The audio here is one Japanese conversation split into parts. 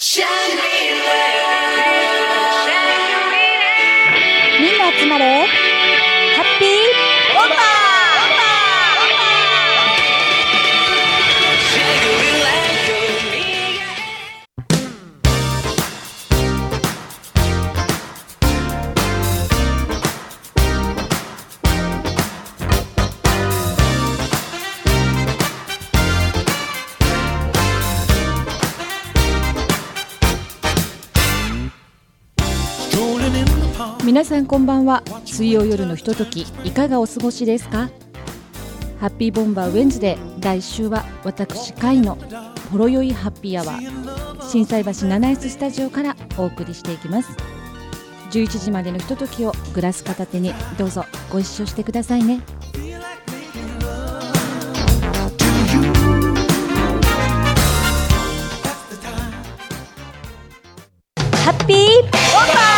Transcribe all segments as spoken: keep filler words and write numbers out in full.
みんな集まれハッピーボンバー。皆さんこんばんは。水曜夜のひとときいかがお過ごしですか。ハッピーボンバーウェンズデー、来週は私カイのほろよいハッピーアワー、心斎橋 ななエス スタジオからお送りしていきます。じゅういちじまでのひとときをグラス片手にどうぞご一緒してくださいね。ハッピーボンバー。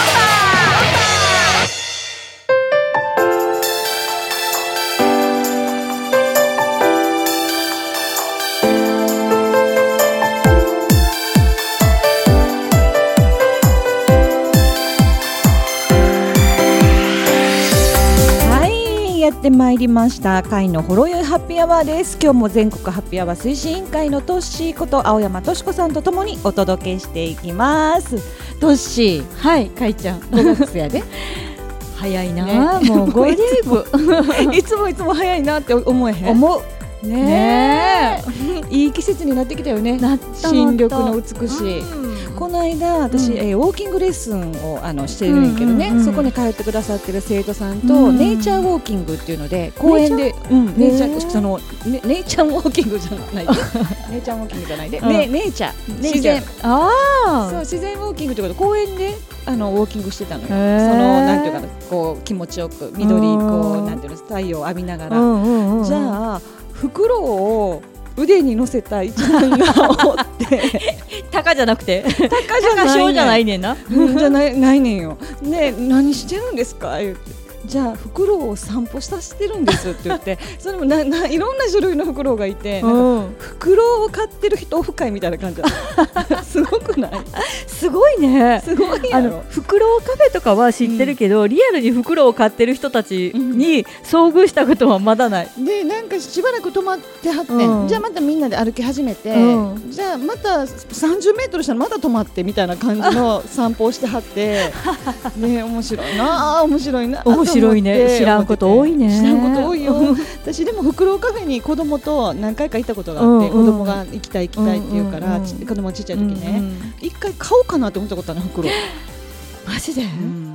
やってまいりました会のほろよいハッピーアワーです。今日も全国ハッピーアワー推進委員会のトッシーこと青山としこさんとともにお届けしていきます。トッシー、 はい、かいちゃんごがつやで早いな、ね、もうゴールデンウいつもいつも早いなって思えへん？ 思うねねえいい季節になってきたよね。 なった新緑の美しい、うん、この間私、うんえー、ウォーキングレッスンをあのしてるんやけどね、うんうんうん、そこに通ってくださってる生徒さんと、うん、ネイチャーウォーキングっていうので公園でネイチャーそのねネイチャーウォーキングじゃないでネイチャーウォーキングじゃないで、うん、ねネイチャー自然あそう自然ウォーキングということで公園であのウォーキングしてたのよ。そのなんていうかなこう気持ちよく緑こうなんていうの太陽を浴びながら、うんうんうん、じゃあ袋を腕に乗せた一番がおって鷹じゃなくて鷹じゃないねんじゃないねんな、 うん、じゃない、ないねんよ。で何してるんですか言ってじゃあ袋を散歩させてるんですって言ってそれもなないろんな種類の袋がいてなんか袋を買ってる人オフ会みたいな感じだすごくない？ すごいね。 すごいやろ。 あの袋カフェとかは知ってるけど、うん、リアルに袋を買ってる人たちに遭遇したことはまだない、 うん、でなんかしばらく止まってはって、うん、じゃあまたみんなで歩き始めて、うん、じゃあまたさんじゅうメートルしたらまた止まってみたいな感じの散歩をしてはってね面白いな面白いな面白いね。知らんこと多いね。 知らんこと多いよ私でも袋カフェに子供と何回か行ったことがあって、うんうん、子供が行きたい行きたいって言うから、うんうん、子供ちっちゃい時ね、うんうん、一回買おうかなって思ったことある袋マジで、うん、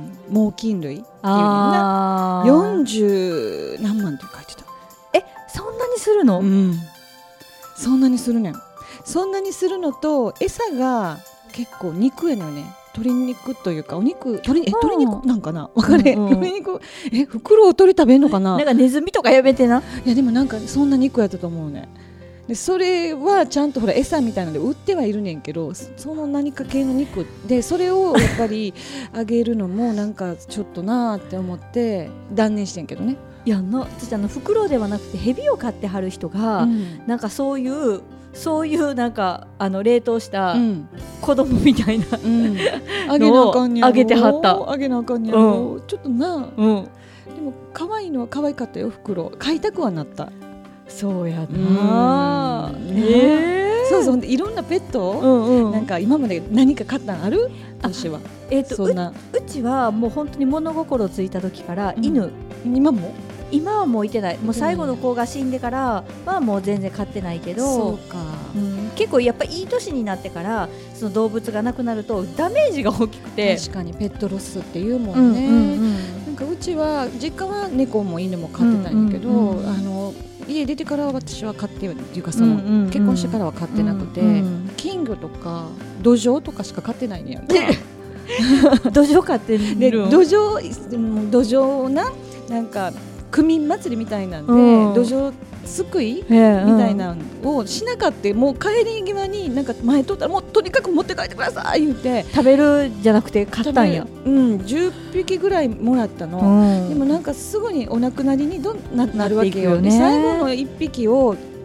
猛禽類っていうなよんじゅう何万って書いてた。 えそんなにするの？ うん、そんなにするねん。そんなにするのと餌が結構肉やのよね。鶏肉というかお肉 鶏, え鶏肉なんかな分かれ、うんうん、鶏肉え袋を鳥食べんのかな。 なんかネズミとかやめてな。 いやでもなんかそんな肉やったと思うね。でそれはちゃんとほら餌みたいなので売ってはいるねんけどその何か系の肉でそれをやっぱりあげるのもなんかちょっとなーって思って断念してんけどね。 いやな私あの袋ではなくてヘビを飼ってはる人が、うん、なんかそういうそういうなんかあの冷凍した子供みたいな、うん、のをあげてはった。 あげなあかんやろ、うん、ちょっとな、うん、でも可愛いのは可愛かったよ。袋買いたくはなった。 そうやな、うん、 えー、そうそうでいろんなペット、うんうん、なんか今まで何か買ったのある？私は、 えー、とそんな う, うちはもう本当に物心ついた時から犬、 うん、今も今はもういてない。もう最後の子が死んでからはもう全然飼ってないけど、 そうか、 うん、結構やっぱいい年になってからその動物が亡くなるとダメージが大きくて。 確かにペットロスっていうもんね、うんうんうん、なんかうちは実家は猫も犬も飼ってたんだけど、うんうんうん、あの家出てから私は飼ってっていうかその、うんうんうん、結婚してからは飼ってなくて、うんうん、金魚とか土壌とかしか飼ってないねやんか土壌飼ってるで土壌土壌ななんか区民祭りみたいなんで、うん、土壌すくいみたいなのをしなかった。もう帰り際になんか前通ったらもうとにかく持って帰ってください言って食べるじゃなくて買ったんや。 うん、じゅっぴきぐらいもらったの、うん、でもなんかすぐにお亡くなりにどな、なるわけよね。最後のいっぴきを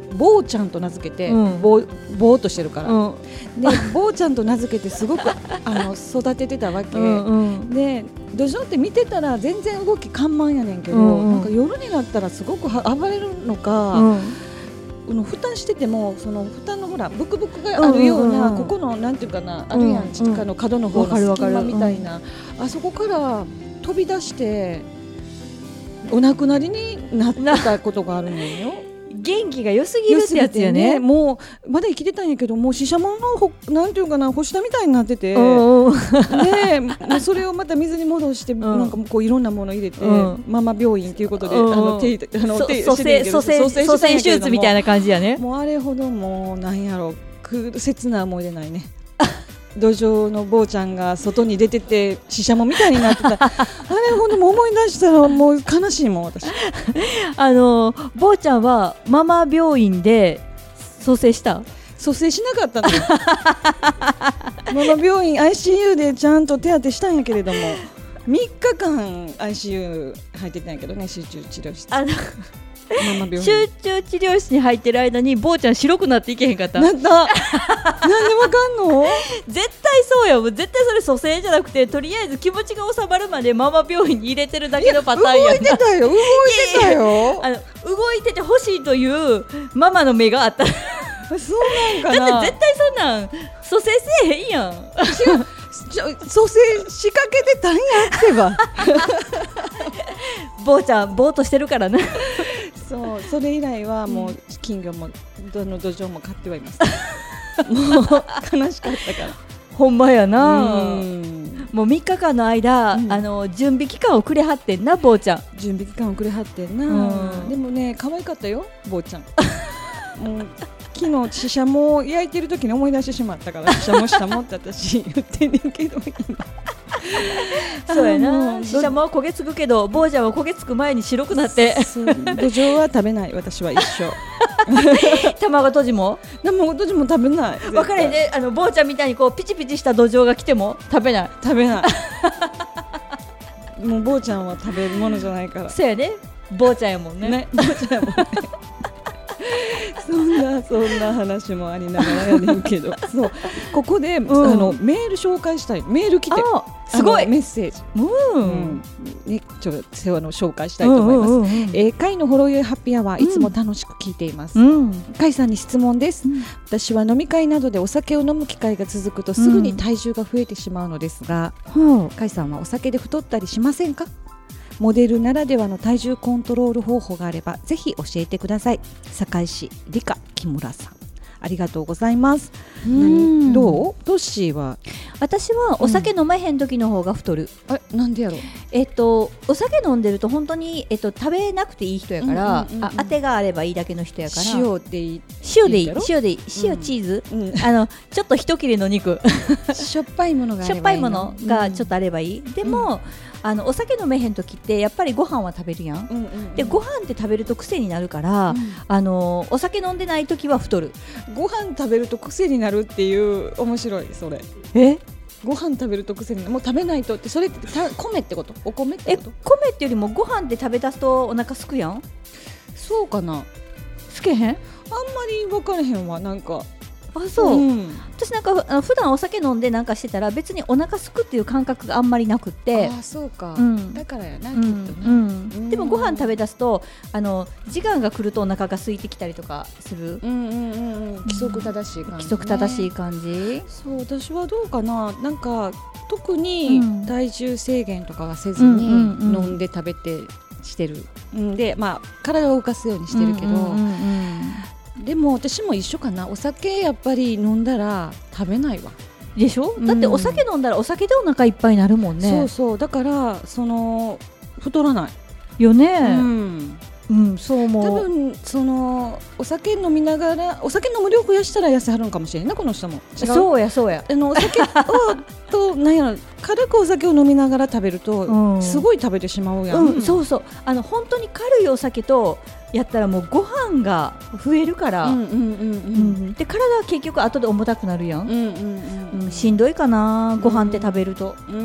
坊ちゃんと名付けて、うん、ぼ, ぼーっとしてるから、うん、で坊ちゃんと名付けてすごくあの育ててたわけ、うんうん、でドジョウって見てたら全然動き緩慢やねんけど、うんうん、なんか夜になったらすごく暴れるのか、うんこの蓋しててもその蓋のほらブクブクがあるような、うんうんうん、ここのなんていうかな、うん、あるやん地下の角の方の隙間みたいな、うん、あそこから飛び出してお亡くなりになったことがあるのよ。 元気が良すぎるってやつよね。 もうまだ生きてたんやけどもうシシャモのなんていうかな干したみたいになっててでもうそれをまた水に戻して、うん、なんかこういろんなもの入れて、うん、ママ病院ということで、うん、あの手あの手蘇生蘇生手術みたいな感じやね。 もうあれほどもうなんやろ切な思い出ないね。土壌の坊ちゃんが外に出ててシシャモみたいになってたあれほんともう思い出したらもう悲しいもん私あの坊ちゃんはママ病院で蘇生した蘇生しなかったのよママ病院 アイシーユー でちゃんと手当てしたんやけれどもみっかかん アイシーユー 入ってたんやけどね集中治療室あの集中治療室に入ってる間に坊ちゃん白くなっていけへんかったなったなんでわかんの絶対そうやもん絶対それ蘇生じゃなくてとりあえず気持ちが収まるまでママ病院に入れてるだけのパターンや動いてたよ動いてたよあの動いててほしいというママの目があったそうなんかなだって絶対そんなん蘇生せえへんやん蘇生仕掛けてたんやってば坊ちゃんぼーっとしてるからねそうそれ以来はもう金魚もどの土壌も買ってはいますもう悲しかったからほんまやなうんもうみっかかんの間、うん、あの準備期間をくれはってんな坊ちゃん準備期間をくれはってんなでもね可愛かったよ坊ちゃんもう昨日シシャモを焼いてる時に思い出してしまったからシシャモしたもって私言ってんねんけど今そうやなシシャモは焦げつくけど坊ちゃんは焦げつく前に白くなって土壌は食べない私は一生卵とじも卵とじも食べない分かれねあの坊ちゃんみたいにこうピチピチした土壌が来ても食べない食べないもう坊ちゃんは食べるものじゃないからそうやね坊ちゃんやもんねね坊ちゃんやもんねそんなそんな話もありながらやねんけどそうここで、うん、あのメール紹介したいメール来てすごいメッセージ、 うんうんね、ちょっと世話の紹介したいと思います、うんうんうんうんえー、会のほろ酔いハッピーアワーいつも楽しく聞いています、うん、会さんに質問です、うん、私は飲み会などでお酒を飲む機会が続くとすぐに体重が増えてしまうのですが、うん、会さんはお酒で太ったりしませんか？モデルならではの体重コントロール方法があればぜひ教えてください。堺市理科木村さんありがとうございます。何どうトッシーは私はお酒飲まへん時の方が太る、 うん、あなんでやろえっとお酒飲んでると本当に、えっと、食べなくていい人やから、うんうんうんうん、あ当てがあればいいだけの人やから塩でいい塩でいい塩でいい塩チーズ、うんうん、あのちょっと一切れの肉しょっぱいものがあればいいのしょっぱいものがちょっとあればいい、うん、でも、うんあのお酒飲めへん時ってやっぱりご飯は食べるやん、うんうんうん、でご飯って食べると癖になるから、うん、あのお酒飲んでない時は太る。 ご飯食べると癖になるっていう面白いそれえご飯食べると癖になるもう食べないとってそれってた米ってことお米ってことえ米ってよりもご飯って食べ出すとお腹すくやんそうかなすけへんあんまり分からへんわなんかあそう、うん、私なんか普段お酒飲んでなんかしてたら別にお腹すくっていう感覚があんまりなくってあそうか、うん、だからやな、うん、きっとな、 うん、でもご飯食べ出すとあの時間が来るとお腹が空いてきたりとかする、 うんうんうんうん、規則正しい感じ、ね、 規則正しい感じそう私はどうかななんか特に体重制限とかはせずに飲んで食べてしてる、うん、でまあ体を動かすようにしてるけど、うんうんうんうんでも私も一緒かなお酒やっぱり飲んだら食べないわでしょ、うん、だってお酒飲んだらお酒でお腹いっぱいになるもんねそうそうだからその太らないよねうんうん、そう思う多分そのお酒飲みながらお酒飲む量増やしたら痩せはるんかもしれんなこの人も違うそうやそうやあのお酒をとなんやろ軽くお酒を飲みながら食べると、うん、すごい食べてしまうやん、 うん、そうそうあの本当に軽いお酒とやったらもうご飯が増えるから、うんうんうんうん、で体は結局後で重たくなるやん、うんうんうんうん、しんどいかなご飯って食べると、 うん、うん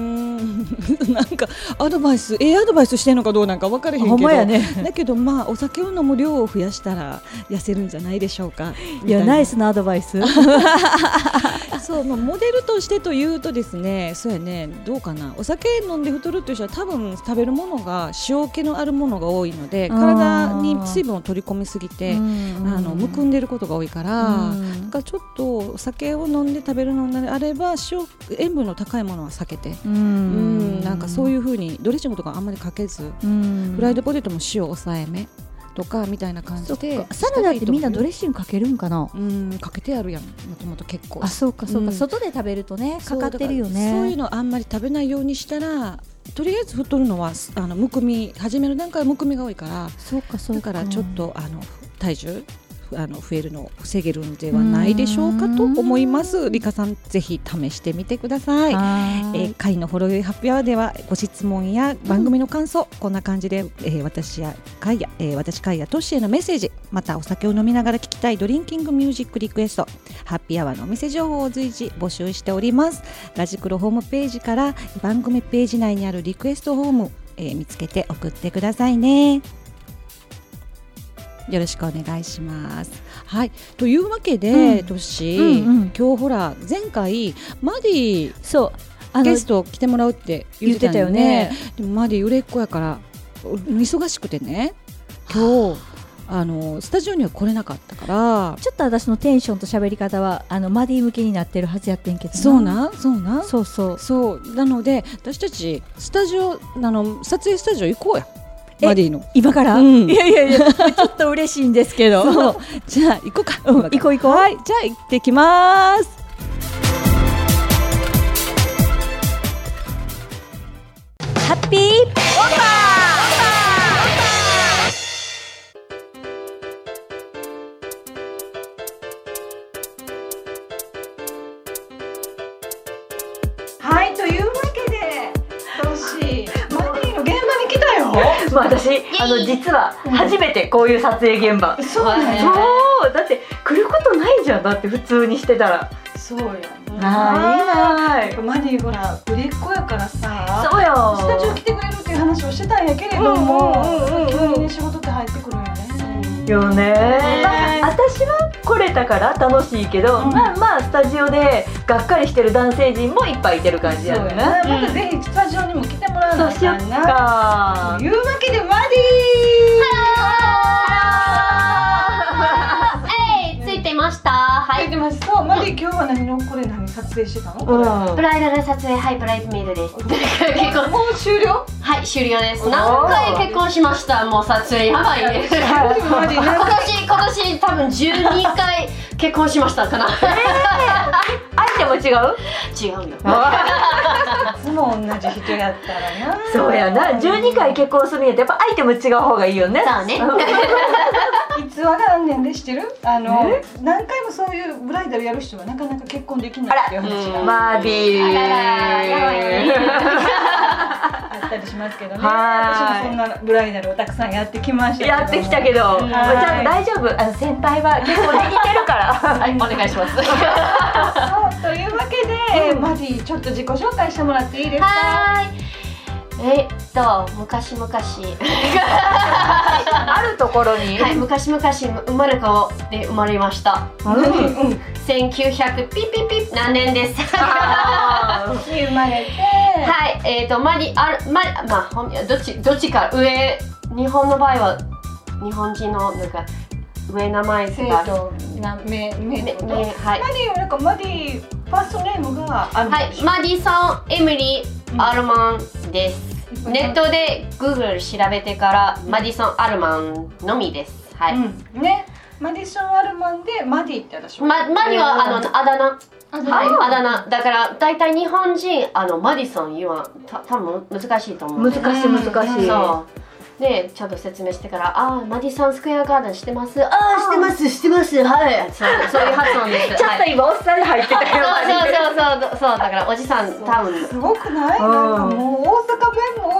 なんかアドバイスええアドバイスしてんのかどうなんか分からへんけど、 ほんまやね、 だけどまあお酒を飲む量を増やしたら痩せるんじゃないでしょうか。 いやナイスなアドバイスそう、まあ、モデルとしてというとですね、そうやね、どうかな、お酒飲んで太るという人は多分食べるものが塩気のあるものが多いので、体に水分を取り込みすぎてあのむくんでることが多いから、だからちょっとお酒を飲んで食べるのであれば塩塩分の高いものは避けて、うんうんなんかそういう風にドレッシングとかあんまりかけず、フライドポテトも塩抑えめとかみたいな感じで、 サラダってみんなドレッシングかけるんかな。 うんかけてあるやん、もともと結構。 あ、そうかそうか、うん、外で食べるとねかかってるよね。 そういうのあんまり食べないようにしたら、とりあえず太るのはあのむくみ始める段階はむくみが多いから、 そうかそうか、 だからちょっとあの体重あの増えるのを防げるんではないでしょうかと思います。リカさんぜひ試してみてください。えー、会のほろ酔いハッピーアワーではご質問や番組の感想、うん、こんな感じで、えー、私や会や、えー、私会やトッシーへのメッセージ、またお酒を飲みながら聞きたいドリンキングミュージックリクエスト、ハッピーアワーのお店情報を随時募集しております。ラジクロホームページから番組ページ内にあるリクエストフォーム、えー、見つけて送ってくださいね。よろしくお願いします。はい、というわけで、トッシー、うんうん、今日ほら前回マディそうあのゲスト来てもらうって言ってたよね。でもマディ売れっ子やから忙しくてね、今日あのスタジオには来れなかったから、 ちょっと私のテンションと喋り方はあのマディ向けになってるはずやってんけどな。 そうなそうなそうそうそうなので、私たちスタジオあの撮影スタジオ行こうや。マディの今から、うん、いやいやいやちょっと嬉しいんですけどそうじゃあ行こうか、 うん、行こう行こう。 はい、じゃあ行ってきます。 ハッピーボンバー。はい、というわけでトッシーマディの現場に来たよ。 まあ、私あの実は初めてこういう撮影現場、うん、 そうね。 そうだって来ることないじゃん、だって普通にしてたら。 そうやないない。 マディほら売れっ子やからさ、 そうよ、 スタジオ来てくれるっていう話をしてたんやけれども、急に仕事って入ってくるよね。 よね、まあ、私は来れたから楽しいけど、うん、まあまあスタジオでがっかりしてる男性陣もいっぱいいてる感じやね。 またぜひスタジオにも来てもらわなきゃな。 そうしよっか。 というわけでマディー、ついてました。はい。 ついてます。そう、マディ今日は何のこれ何撮影してたの？うん、 ブライダル撮影、はい、ブライドメイドです。 結婚もう終了？ はい、終了です。何回結婚しました。もう撮影やばいね。今年今年多分じゅうにかい結婚しましたかな。 相手も違う？ 違うよ。いつも同じ人やったらな。 そうやな。じゅうにかい結婚するんやったらやっぱ相手も違う方がいいよね。 そうね。 逸話があんねんで、知ってる？あの何回もそういうブライダルやる人はなかなか結婚できないっていう話が。 マディー。 あったりしますけどね。私もそんなブライダルをたくさんやってきました。 やってきたけど、ちゃんと大丈夫。あの先輩は結婚できてるから。 はい、お願いします。 そうというわけで、うん、マディちょっと自己紹介してもらっていいですか？ はい。えっと昔々 あるところに、 はい、昔々生まれ顔で生まれました。うん、せんきゅうひゃくピッピッピッ何年です。 生まれて、 はい、えっとマディあままあどっちどっちか上、日本の場合は日本人のなんか上名前とかなめめめはい。 マディなんかマディファーストネームがあるんでしょ？ はい、マディソン・エミリー・アルマンです。ネットで Google 調べてからマディソン・アルマンのみです。はい。 ね、マディソン・アルマンでマディって私は。 ママディはあのあだ名。はい、あだ名だから大体日本人あのマディソン言わんた多分難しいと思う。 難しい難しい。 そう。でちゃんと説明してから、ああマディソンスクエアガーデン知ってます？ああ知ってます知ってますはい。そうそういう発音です。 ちょっと今おっさんに入ってたよ。 そうそうそうそうそうだからおじさん多分すごくない？なんかもう大阪弁も使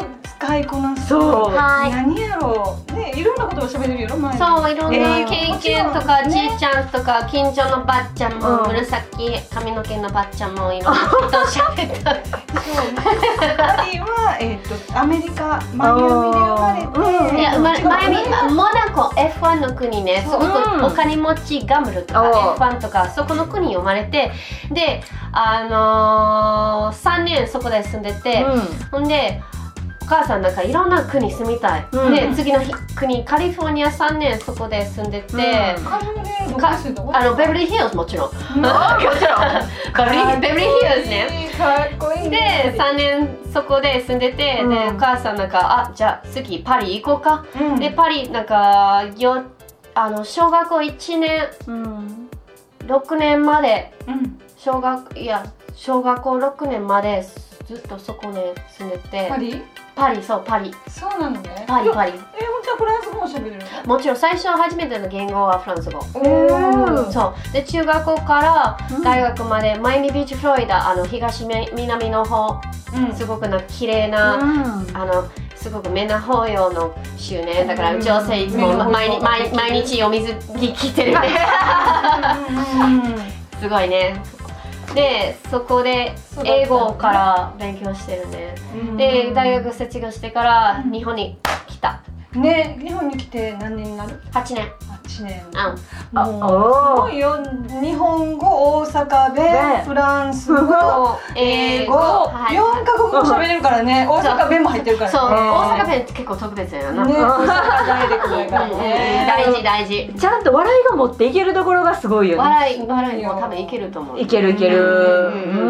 使いこなす。 そう。 何やろう。ね、いろんなことを喋れるよ。 そう、いろんな経験とか、じいちゃんとか、近所のばっちゃんも、紫髪の毛のばっちゃんもいろんなことを喋った。そう。 マリはえっとアメリカマイアミで生まれて、 いや、マイアミ、モナコ エフワン の国ね、すごくお金持ちガムルとか エフワン とかそこの国に生まれて、で、あのさんねんそこで住んでて、ほんで。お母さんなんかいろんな国住みたい、うん、で次の国カリフォルニアさんねんそこで住んでて、うん、 カリフォルニアどこ住んであのベブリーヒルズもちろん、うん、もちろんベブリーヒルズねかっこいいねでさんねんそこで住んでて、うん、でお母さんなんかあじゃあ次パリ行こうか、うん、でパリなんかよあの小学校いちねん、うん、ろくねんまで、うん、小学いや小学校ろくねんまでずっとそこで住んでてパリパリ、そう、パリ。 そうなのね。 パリ、パリ。え、 じゃあフランス語も喋れるの？ もちろん、最初初めての言語はフランス語。おそう。で、中学校から大学まで、うん、マイアミビーチ、フロリダ、あの東南の方、うん、すごくな綺麗な、うん、あの、すごくメナ法要の州ね。だから女性いつも毎日、毎毎日お水着てるね。すごいね。でそこで英語から勉強してるね。で大学卒業してから日本に来た。 ね、日本に来て何年になる？ はちねん。 はちねん。 あ、 もうすごいよ。日本語、大阪弁、フランス語、英語、よんカ国語喋れるからね。大阪弁も入ってるからね。 そう、大阪弁って結構特別やな。 ね、大阪ダイレクトだからね。 大事大事。 ちゃんと笑いが持っていけるところがすごいよね。 笑い笑いも多分いけると思う。 いけるいける。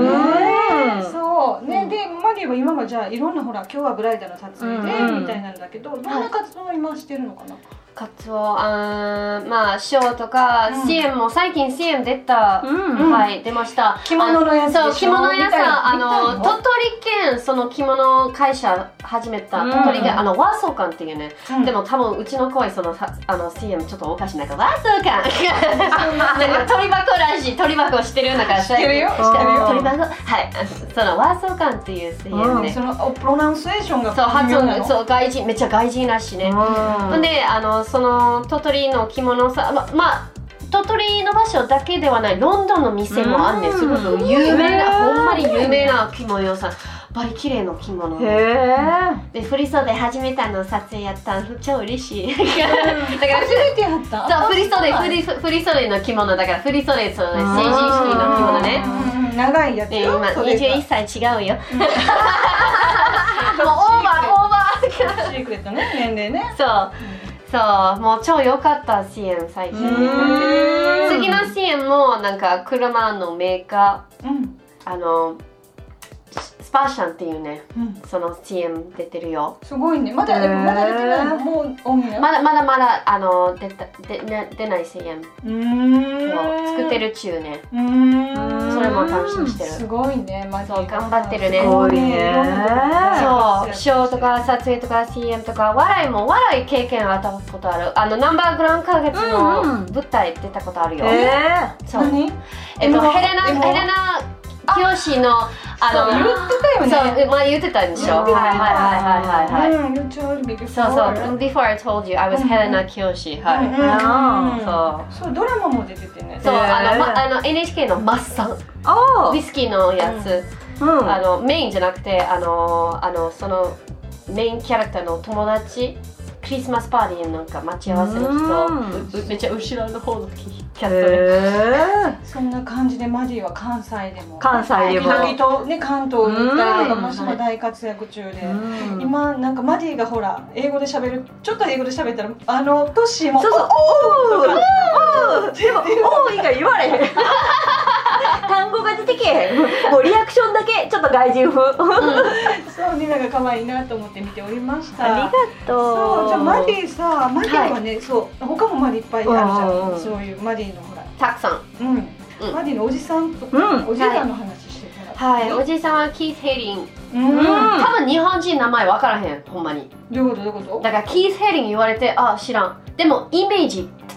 そうね。でマリーは今はじゃあいろんなほら今日はブライダルの撮影でみたいなんだけど、どんな活動を今してるのかな？ 活動、あまあショーとか、うん、シーエム も最近 シーエム 出た、うん、はい出ました。 着物のやつでしょ。 そう着物屋さんあの鳥取県その着物会社始めた、うん、鳥取県あの和装館っていうね、うん、でも多分うちの声そのあの シーエム ちょっとおかしいなんか和装館なんか鳥箱らしい鳥箱してるなんか知ってるよ知ってるよ鳥箱はいその和装館っていう シーエム で、 うん、そのプロナンセーションがそう発音そう外人めっちゃ外人らしいね。うん、であのその鳥取の着物さままあ鳥取の場所だけではないロンドンの店もあんねんすごく有名なほんまに有名な着物屋さんバリ綺麗な着物へで振り袖始めたの撮影やった超嬉しいだから初めてやったそう振り袖振り振り袖の着物だから振り袖その成人式の着物ね長いやつよ今にじゅういっさい違うよもうオーバーオーバーシークレットね年齢ねそうそうもう超良かった シーエム 最近次の シーエム もなんか車のメーカー、うん、あのスパーシャンっていうね、うん、その シーエム 出てるよすごいねまだでもまだ出てないのもうオンエアまだまだまだあの出たで、ね、出ない シーエム うーん作ってる中ねうーんそれも楽しみにしてるすごいねマジそう頑張ってるねすごいねそうショーとか撮影とか シーエム とか笑いも笑い経験あったことあるあのナンバーグラン花月の舞台出たことあるよ、うんうん、 えー、 そう何えっとヘレナヘレナ清のあの言ってたよねそう、まあ言ってたんでしょはいはいはいはいはいはい、うん、 そうそう before I told you I was Helena Kiyoshi はいそうそうドラマも出ててねそうあの、ま、あの エヌエイチケー のマッサンウイスキーのやつ、うん、あのメインじゃなくてあのあのそのメインキャラクターの友達クリスマスパーティーのなんか待ち合わせの人めっちゃ後ろの方のキャットでそんな感じでマディは関西でも関西でも南と、ね、関東に行ったりとかもして大活躍中で今なんかマディがほら英語で喋るちょっと英語で喋ったらあのトッシーもそうそうおーおーおーでもおー以外言われへん単語が出てけへんもうリアクションだけちょっと外人風そうみんなが可愛いなと思って見ておりましたありがとうそうじゃあマディさマディはね、はい、そう他もマディいっぱいあるじゃん、うん、そういうマディのほらたくさん、 うんうん、マディのおじさんとか、うん、おじさんの話してたらはい、はい、おじさんはキース・ヘリン、うん、多分日本人名前分からへんほんまにどういうことどういうことだからキース・ヘリン言われてあ知らんでもイメージ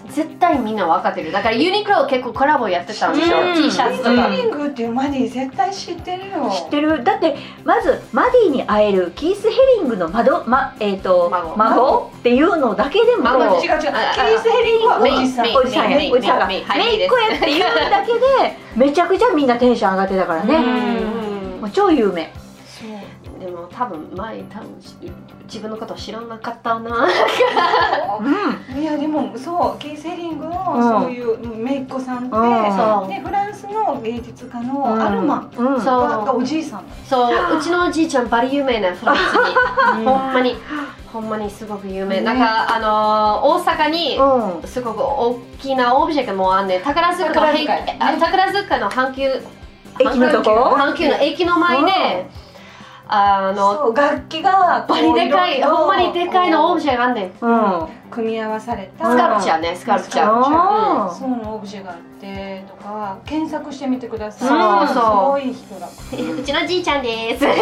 絶対みんな分かってる。だからユニクロ結構コラボやってたんですよ、うん、T シャツとか。 キース・ヘリングっていうマディ絶対知ってるよ。 知ってる。だってまずマディに会えるキース・ヘリングの窓、まえー、と 孫, 孫っていうのだけでも違う違う、キース・ヘリングはおじさんおじさんね、おじさんがめいっ子やっていうだけでめちゃくちゃみんなテンション上がってたからね。もう超有名。 でも多分前多分自分のこと知らなかったな。 うん、いやでもそうキース・ヘリングのそういう姪っ子さんって、うん、でフランスの芸術家のアルマンがおじいさん。 そう、うちのおじいちゃんバリ有名なフランスに、ほんまにほんまにすごく有名。なんかあの大阪にすごく大きなオブジェがもうあんねん。宝塚の宝塚の阪急駅のとこ、 阪急の駅の前で。あの楽器がバリでかい、ほんまにでかいのオブジェがあんねん、 うん、組み合わされたスカルプチャーね、スカルプチャー、 うん、そのオブジェがあってとか検索してみてください。 そうそう、 すごい人だ。 うちのじいちゃんですでも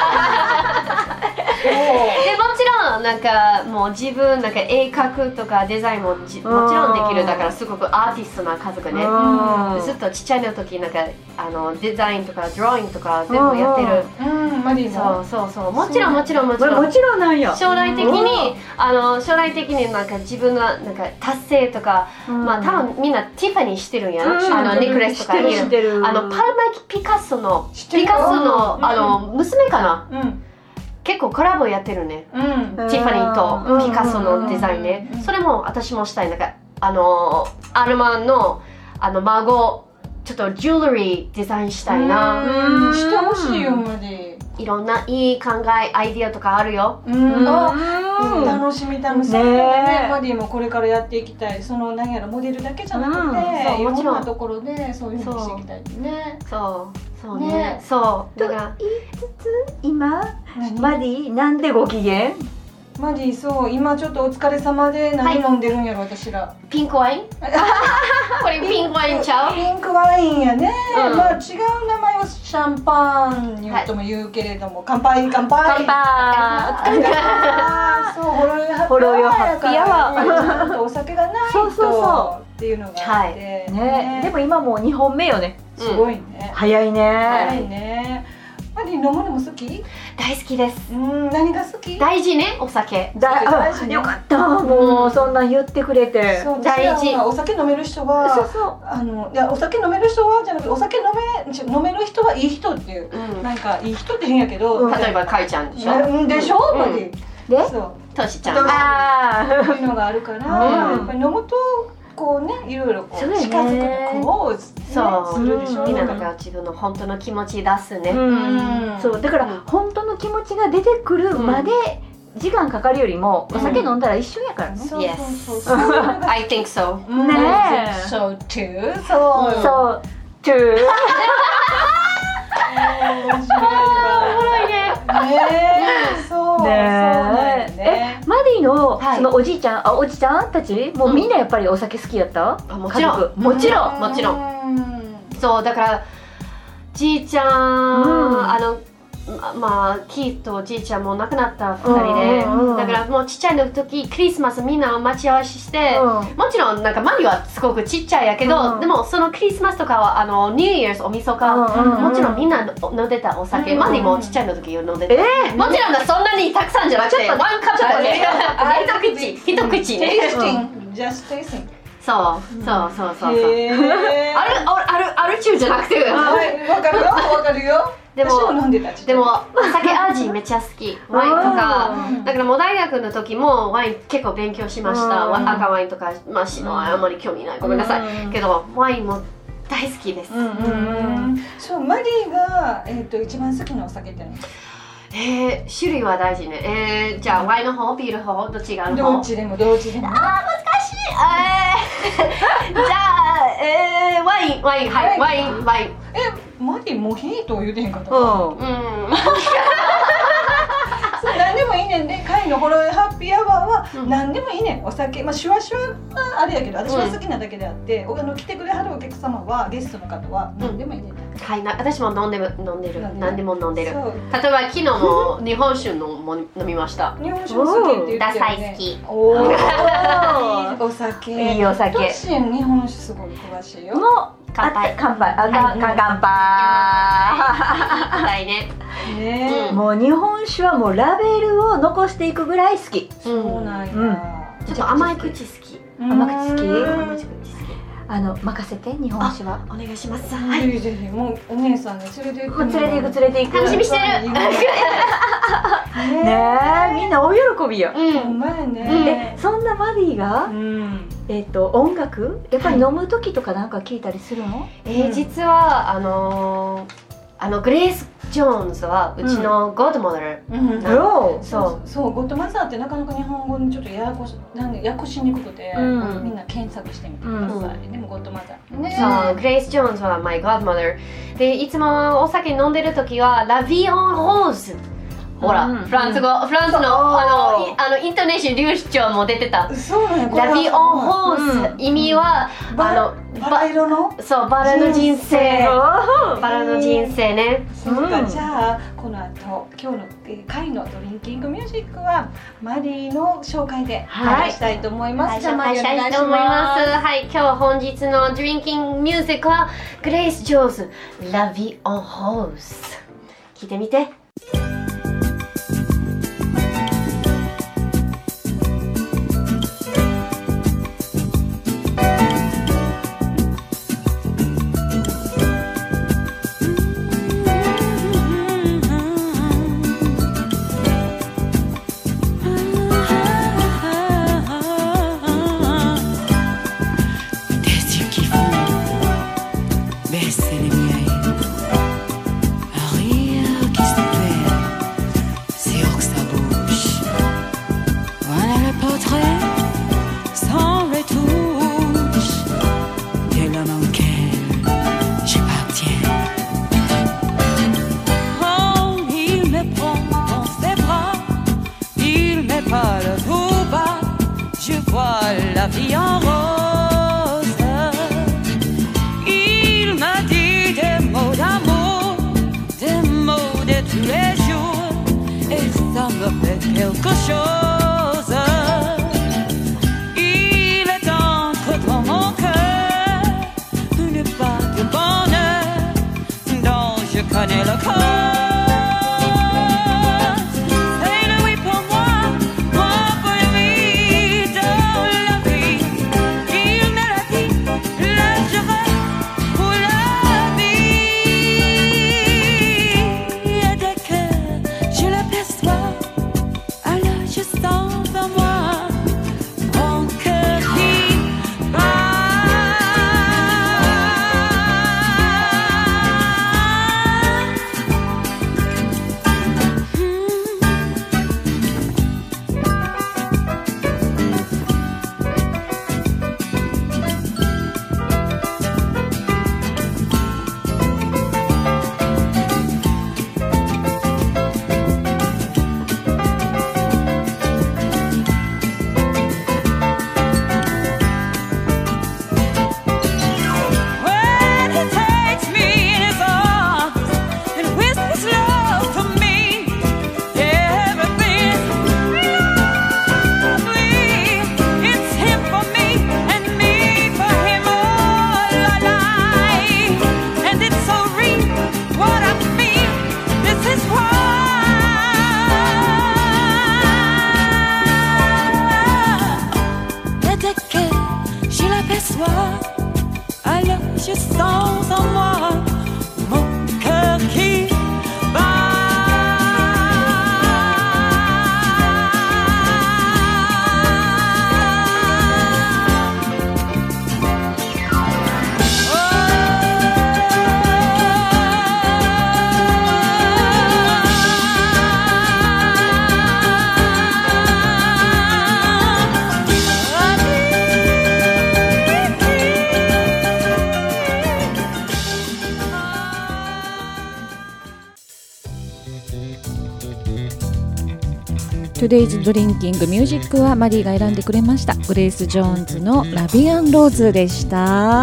ちろんなんかもう自分なんか絵描くとかデザインももちろんできる。だからすごくアーティストな家族ね、うん、ずっとちっちゃいの時なんかあのデザインとかドローイングとか全部やってる。 うん、マリーそうそうそう、もちろんもちろんもちろんもちろんなんや。 将来的にあの将来的になんか自分がなんか達成とか、まあ多分みんなティファニーしてるんや、あのネックレスとかいる。あのパルマピカソのピカソのあの娘かな。結構コラボやってるね、うん、ティファニーとピカソのデザインね、うん、それも私もしたい。なんかあのアルマンのあの孫ちょっとジュエリーデザインしたいな。 うん、してほしいよマディ。 いろんないい考えアイディアとかあるよ。 うん、うん、楽しみ楽しみ、ね、マディもこれからやっていきたい。その何やらモデルだけじゃなくて、うん、いろんなところでそういうふうにしていきたいね。 そうそうね、ね、そうだから言いつつ今マディなんでご機嫌？ マディ、そう今ちょっとお疲れ様で何飲んでるんやろ、はい、私らピンクワインこれピンクワインちゃう？ ピンクワインやね、うん、まあ違う名前をシャンパンにとも言うけれども、はい、乾杯乾杯乾杯お疲れ様そうほろよハッピーアワーやからちょっとお酒がないとそうそうそうっていうのがあって、はいねね、でも今もうにほんめよね。 すごいね、 早いね早いね。マディ飲むのも好き？ 大好きです。 うん、何が好き？ 大事ね、お酒。 だ大事ね。よかった、もうそんなん言ってくれて。 そう大事。お酒飲める人は、そうそう、あのいやお酒飲める人はじゃなくてお酒飲め飲める人はいい人っていう、うん、なんかいい人って変やけど、 うん、例えばかいちゃんでしょ。 うんでしょ、マディ。 で、 そうトシちゃん。 ああ、そういうのがあるから、やっぱり飲むと。こうね、いろいろこう近づくのこうそうするでしょ。みんなが自分の本当の気持ち出すね。 そうだから本当の気持ちが出てくるまで時間かかるよりもお酒飲んだら一緒やからね。 Yes, I think so. ね、 so too. そう、so too. 面白いね。 ね、そうね。マディのそのおじいちゃん、あおじちゃんたちもうみんなやっぱりお酒好きやった？ もちろん、もちろん、もちろん。そうだからじいちゃんあの。まあキーとおじいちゃんも亡くなったふたりで、だからもうちっちゃいの時クリスマスみんな待ち合わせして、もちろんなんかマリはすごくちっちゃいやけど、でもそのクリスマスとかはあのニューイヤーズおみそか、もちろんみんな飲んでたお酒、マリもちっちゃいの時飲んでた。もちろんそんなにたくさんじゃなくてワンカップだけ一口一口ね。 Just tasting。 そうそうそうそうそう。あるあるある中じゃなくて。 わかるよわかるよ。 でもでもお酒味めっちゃ好き。ワインとかだからもう大学の時もワイン結構勉強しました。赤ワインとかまあ白ワインあんまり興味ないごめんなさいけどワインも大好きです。 そうマリーがえっと一番好きなお酒って何？ えー、種類は大事ね。えー、じゃあワインの方ビールの方どっちがあるの？ どっちでもどっちでも。 あー難しい。えー、じゃあえー、ワインワインはいワインワイン。 えマリーモヒートを言うてへんかった？ うん。 そう何でもいいねんね。貝のほろ酔いハッピーアワーは何でもいいねん。お酒まあシュワシュワあれやけど私は好きなだけであって、あの来てくれはるお客様はゲストの方は何でもいいねん。 はい、な私も飲んでる飲んでる何でも飲んでる。例えば昨日も日本酒のも飲みました。 日本酒も好きって言ってたよね。 大好き。 おーいいお酒。 いいお酒。 私日本酒すごい詳しいよ。 もう乾杯乾杯あ、はい、乾杯。 乾杯ね。 ね、うん、もう日本酒はもうラベルを残していくぐらい好き。 そうなんや。うん、 ちょっと甘い口好き。 甘口好き。甘口好き。あの任せて日本酒はお願いします。 はい。ぜひもうお姉さんね連れて行く。 連れて行く連れて行く。 楽しみしてる。 ねえ、みんな大喜びよ。 うん。 ほんまやね。 え、そんなマディがえっと音楽やっぱり飲む時とかなんか聞いたりするの？ え、実はあのあのグレース・ジョーンズはうちのゴッドマザー。 そうそう、ゴッドマザーってなかなか日本語にちょっとややこしなんでややこしにくくて、みんな検索してみてください。でもゴッドマザーね。 そう、グレース・ジョーンズは my godmother で、いつもお酒飲んでる時はラビー・オン・ローズ。ほら、フランス語、フランスのあのあのイントネーション流暢も出てた。 そうね。 ラビー・オン・ホース、意味はあのバラ色の、 そうバラの人生、バラの人生ね。 そうか、じゃあこの後今日の会のドリンキングミュージックはマリーの紹介で話したいと思います。 じゃあマリーお願いします。はい、今日本日のドリンキングミュージックはグレース・ジョーンズ、ラビー・オン・ホース。聞いてみて。 quelque chose. Il est encore dans mon cœur une part de bonheur dont je connais le cause. C'est le oui pour moi, moi pour lui dans la vie. Il me l'a dit, là je reste pour la vie. Et dès que je l'aperçois, alors je sens Today's Drinking Music はマリーが選んでくれました。グレイス・ジョーンズのラビアンローズでした。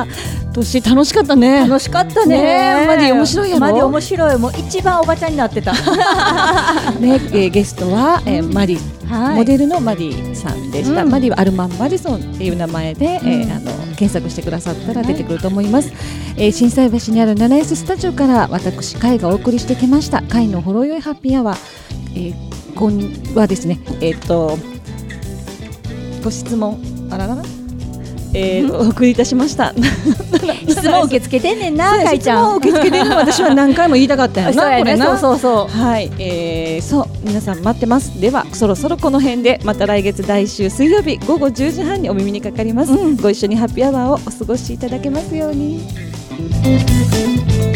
年楽しかったね。 楽しかったね。 マリー面白いやろ。 マリー面白い。もう一番おばちゃんになってた。 ね、えー、ゲストは、えー、マリー、はい、モデルのマリーさんでした。うん、マリーはアルマン・マリソンっていう名前で、うん、えー、あの検索してくださったら出てくると思います。はい、えー、心斎橋にあるナナエススタジオから私カイがお送りしてきました。カイのほろ酔いハッピーアワー、えー、今はですね、えー、っとご質問あららら、えー、お送りいたしました。 質問受け付けてんねんな、かいちゃん。 質問受け付けてんの私は何回も言いたかったよな。 そうやね、 これな。 そうそうそう。 はい、えー、そう皆さん待ってます。ではそろそろこの辺でまた来月来週水曜日午後じゅうじはんにお耳にかかります。うん、ご一緒にハッピーアワーをお過ごしいただけますように。